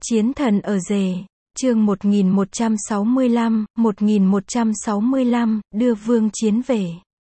Chiến thần ở rể, chương 1165, đưa Vương Chiến về.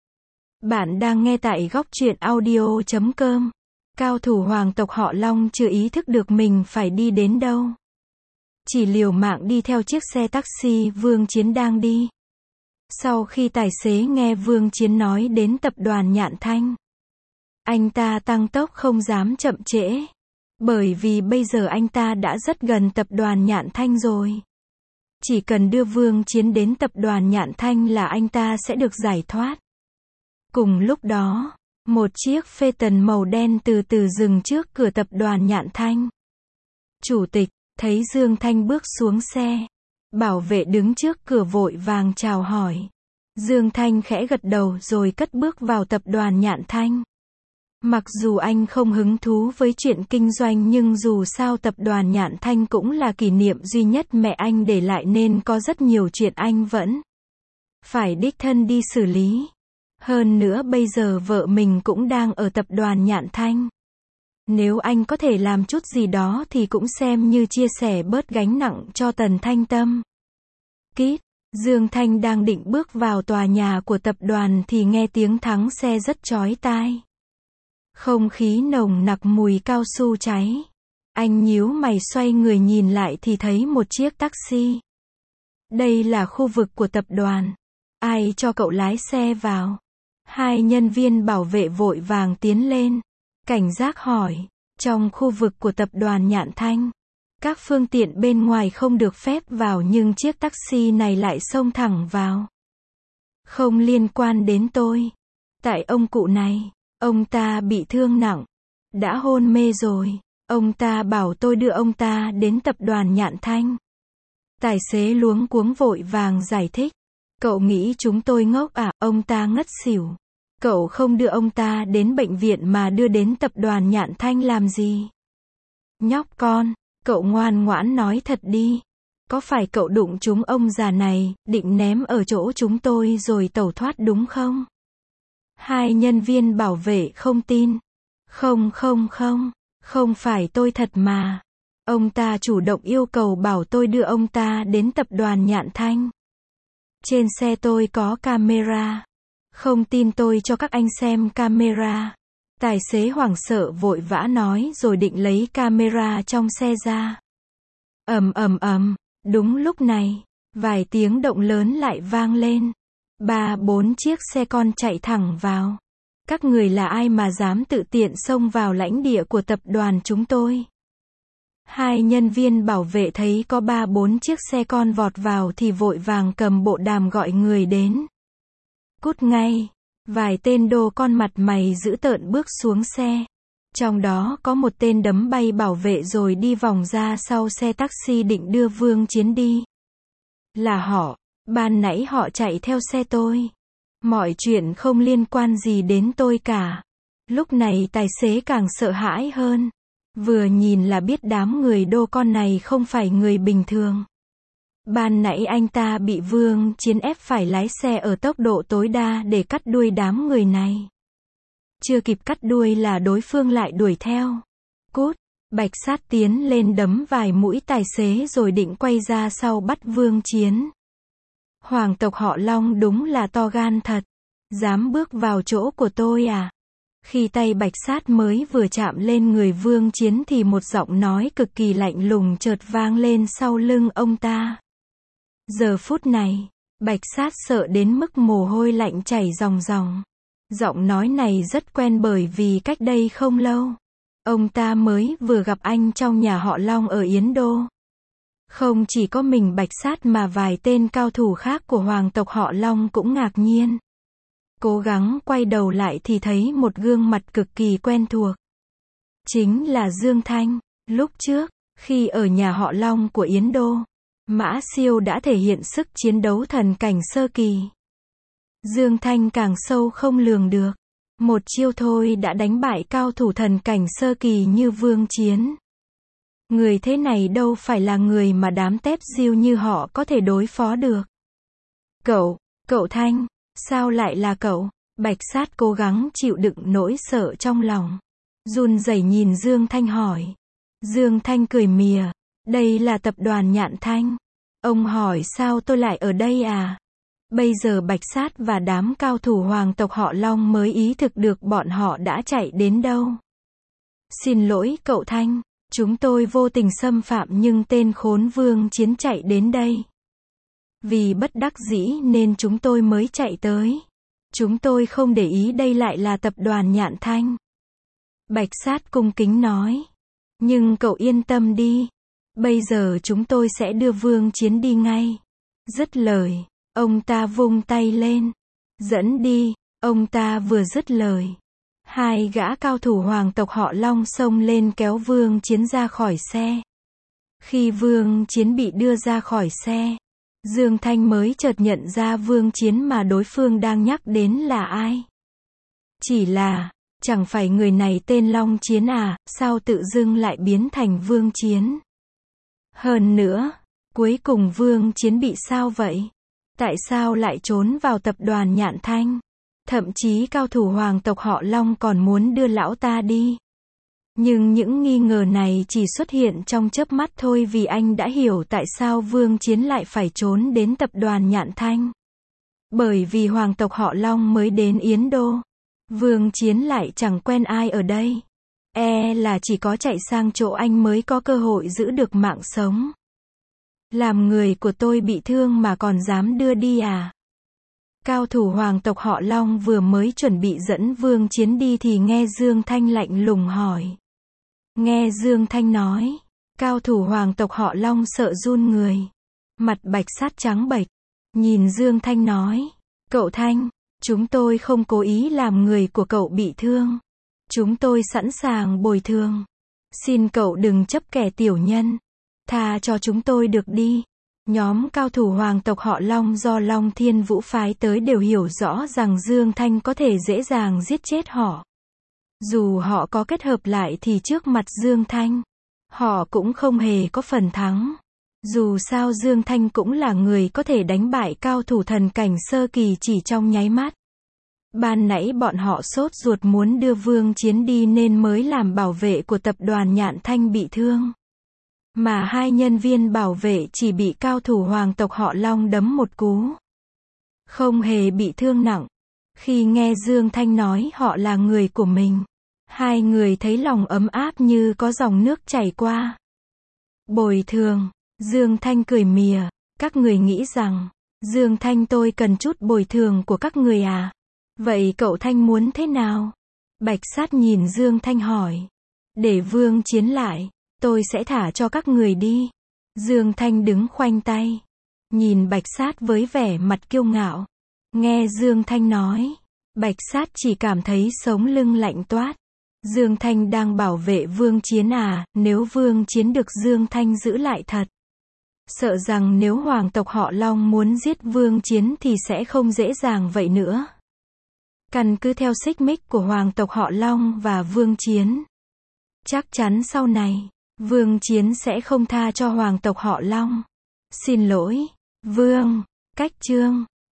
Bạn đang nghe tại góc truyện audio.com. Cao thủ hoàng tộc họ Long chưa ý thức được mình phải đi đến đâu. Chỉ liều mạng đi theo chiếc xe taxi Vương Chiến đang đi. Sau khi tài xế nghe Vương Chiến nói đến tập đoàn Nhạn Thanh, anh ta tăng tốc không dám chậm trễ. Bởi vì bây giờ anh ta đã rất gần tập đoàn Nhạn Thanh rồi. Chỉ cần đưa Vương Chiến đến tập đoàn Nhạn Thanh là anh ta sẽ được giải thoát. Cùng lúc đó, một chiếc Phaeton màu đen từ từ dừng trước cửa tập đoàn Nhạn Thanh. Chủ tịch, thấy Dương Thanh bước xuống xe. Bảo vệ đứng trước cửa vội vàng chào hỏi. Dương Thanh khẽ gật đầu rồi cất bước vào tập đoàn Nhạn Thanh. Mặc dù anh không hứng thú với chuyện kinh doanh nhưng dù sao tập đoàn Nhạn Thanh cũng là kỷ niệm duy nhất mẹ anh để lại nên có rất nhiều chuyện anh vẫn phải đích thân đi xử lý. Hơn nữa bây giờ vợ mình cũng đang ở tập đoàn Nhạn Thanh. Nếu anh có thể làm chút gì đó thì cũng xem như chia sẻ bớt gánh nặng cho Tần Thanh Tâm. Kít, Dương Thanh đang định bước vào tòa nhà của tập đoàn thì nghe tiếng thắng xe rất chói tai. Không khí nồng nặc mùi cao su cháy. Anh nhíu mày xoay người nhìn lại thì thấy một chiếc taxi. Đây là khu vực của tập đoàn. Ai cho cậu lái xe vào? Hai nhân viên bảo vệ vội vàng tiến lên. Cảnh giác hỏi. Trong khu vực của tập đoàn Nhạn Thanh, các phương tiện bên ngoài không được phép vào nhưng chiếc taxi này lại xông thẳng vào. Không liên quan đến tôi. Tại ông cụ này. Ông ta bị thương nặng, đã hôn mê rồi. Ông ta bảo tôi đưa ông ta đến tập đoàn Nhạn Thanh. Tài xế luống cuống vội vàng giải thích. Cậu nghĩ chúng tôi ngốc à? Ông ta ngất xỉu. Cậu không đưa ông ta đến bệnh viện mà đưa đến tập đoàn Nhạn Thanh làm gì? Nhóc con, cậu ngoan ngoãn nói thật đi. Có phải cậu đụng trúng ông già này, định ném ở chỗ chúng tôi rồi tẩu thoát đúng không? Hai nhân viên bảo vệ không tin. Không phải tôi thật mà. Ông ta chủ động yêu cầu bảo tôi đưa ông ta đến tập đoàn Nhạn Thanh. Trên xe tôi có camera. Không tin tôi cho các anh xem camera. Tài xế hoảng sợ vội vã nói rồi định lấy camera trong xe ra. Đúng lúc này, vài tiếng động lớn lại vang lên. 3-4 chiếc xe con chạy thẳng vào. Các người là ai mà dám tự tiện xông vào lãnh địa của tập đoàn chúng tôi? Hai nhân viên bảo vệ thấy có 3-4 chiếc xe con vọt vào thì vội vàng cầm bộ đàm gọi người đến. Cút ngay. Vài tên đồ con mặt mày dữ tợn bước xuống xe. Trong đó có một tên đấm bay bảo vệ rồi đi vòng ra sau xe taxi định đưa Vương Chiến đi. Là họ. Ban nãy họ chạy theo xe tôi. Mọi chuyện không liên quan gì đến tôi cả. Lúc này tài xế càng sợ hãi hơn. Vừa nhìn là biết đám người đô con này không phải người bình thường. Ban nãy anh ta bị Vương Chiến ép phải lái xe ở tốc độ tối đa để cắt đuôi đám người này. Chưa kịp cắt đuôi là đối phương lại đuổi theo. Cút, Bạch Sát tiến lên đấm vài mũi tài xế rồi định quay ra sau bắt Vương Chiến. Hoàng tộc họ Long đúng là to gan thật. Dám bước vào chỗ của tôi à? Khi tay Bạch Sát mới vừa chạm lên người Vương Chiến thì một giọng nói cực kỳ lạnh lùng chợt vang lên sau lưng ông ta. Giờ phút này, Bạch Sát sợ đến mức mồ hôi lạnh chảy ròng ròng. Giọng nói này rất quen bởi vì cách đây không lâu, ông ta mới vừa gặp anh trong nhà họ Long ở Yến Đô. Không chỉ có mình Bạch Sát mà vài tên cao thủ khác của hoàng tộc họ Long cũng ngạc nhiên. Cố gắng quay đầu lại thì thấy một gương mặt cực kỳ quen thuộc. Chính là Dương Thanh. Lúc trước, khi ở nhà họ Long của Yến Đô, Mã Siêu đã thể hiện sức chiến đấu thần cảnh sơ kỳ. Dương Thanh càng sâu không lường được. Một chiêu thôi đã đánh bại cao thủ thần cảnh sơ kỳ như Vương Chiến. Người thế này đâu phải là người mà đám tép diêu như họ có thể đối phó được. Cậu Thanh, sao lại là cậu? Bạch Sát cố gắng chịu đựng nỗi sợ trong lòng. Run rẩy nhìn Dương Thanh hỏi. Dương Thanh cười mỉa. Đây là tập đoàn Nhạn Thanh. Ông hỏi sao tôi lại ở đây à? Bây giờ Bạch Sát và đám cao thủ hoàng tộc họ Long mới ý thực được bọn họ đã chạy đến đâu. Xin lỗi cậu Thanh, chúng tôi vô tình xâm phạm nhưng tên khốn Vương Chiến chạy đến đây. Vì bất đắc dĩ nên chúng tôi mới chạy tới. Chúng tôi không để ý đây lại là tập đoàn Nhạn Thanh. Bạch Sát cung kính nói. Nhưng cậu yên tâm đi. Bây giờ chúng tôi sẽ đưa Vương Chiến đi ngay. Dứt lời, ông ta vung tay lên. Dẫn đi, ông ta vừa dứt lời. Hai gã cao thủ hoàng tộc họ Long xông lên kéo Vương Chiến ra khỏi xe. Khi Vương Chiến bị đưa ra khỏi xe, Dương Thanh mới chợt nhận ra Vương Chiến mà đối phương đang nhắc đến là ai. Chỉ là, chẳng phải người này tên Long Chiến à, sao tự dưng lại biến thành Vương Chiến? Hơn nữa, cuối cùng Vương Chiến bị sao vậy? Tại sao lại trốn vào tập đoàn Nhạn Thanh? Thậm chí cao thủ hoàng tộc họ Long còn muốn đưa lão ta đi. Nhưng những nghi ngờ này chỉ xuất hiện trong chớp mắt thôi vì anh đã hiểu tại sao Vương Chiến lại phải trốn đến tập đoàn Nhạn Thanh. Bởi vì hoàng tộc họ Long mới đến Yến Đô. Vương Chiến lại chẳng quen ai ở đây. Là chỉ có chạy sang chỗ anh mới có cơ hội giữ được mạng sống. Làm người của tôi bị thương mà còn dám đưa đi à? Cao thủ hoàng tộc họ Long vừa mới chuẩn bị dẫn Vương Chiến đi thì nghe Dương Thanh lạnh lùng hỏi. Nghe Dương Thanh nói, cao thủ hoàng tộc họ Long sợ run người. Mặt Bạch Sát trắng bệch, nhìn Dương Thanh nói, cậu Thanh, chúng tôi không cố ý làm người của cậu bị thương. Chúng tôi sẵn sàng bồi thường. Xin cậu đừng chấp kẻ tiểu nhân. Tha cho chúng tôi được đi. Nhóm cao thủ hoàng tộc họ Long do Long Thiên Vũ phái tới đều hiểu rõ rằng Dương Thanh có thể dễ dàng giết chết họ. Dù họ có kết hợp lại thì trước mặt Dương Thanh, họ cũng không hề có phần thắng. Dù sao Dương Thanh cũng là người có thể đánh bại cao thủ thần cảnh sơ kỳ chỉ trong nháy mắt. Ban nãy bọn họ sốt ruột muốn đưa Vương Chiến đi nên mới làm bảo vệ của tập đoàn Nhạn Thanh bị thương. Mà hai nhân viên bảo vệ chỉ bị cao thủ hoàng tộc họ Long đấm một cú. Không hề bị thương nặng. Khi nghe Dương Thanh nói họ là người của mình, hai người thấy lòng ấm áp như có dòng nước chảy qua. Bồi thường, Dương Thanh cười mỉa, các người nghĩ rằng, Dương Thanh tôi cần chút bồi thường của các người à? Vậy cậu Thanh muốn thế nào? Bạch Sát nhìn Dương Thanh hỏi. Để Vương Chiến lại, tôi sẽ thả cho các người đi. Dương Thanh đứng khoanh tay, nhìn Bạch Sát với vẻ mặt kiêu ngạo. Nghe Dương Thanh nói, Bạch Sát chỉ cảm thấy sống lưng lạnh toát. Dương Thanh đang bảo vệ Vương Chiến à? Nếu Vương Chiến được Dương Thanh giữ lại thật, sợ rằng nếu hoàng tộc họ Long muốn giết Vương Chiến thì sẽ không dễ dàng vậy nữa. Căn cứ theo xích mích của hoàng tộc họ Long và Vương Chiến, chắc chắn sau này, Vương Chiến sẽ không tha cho hoàng tộc họ Long. Xin lỗi, Vương, Cách Trương.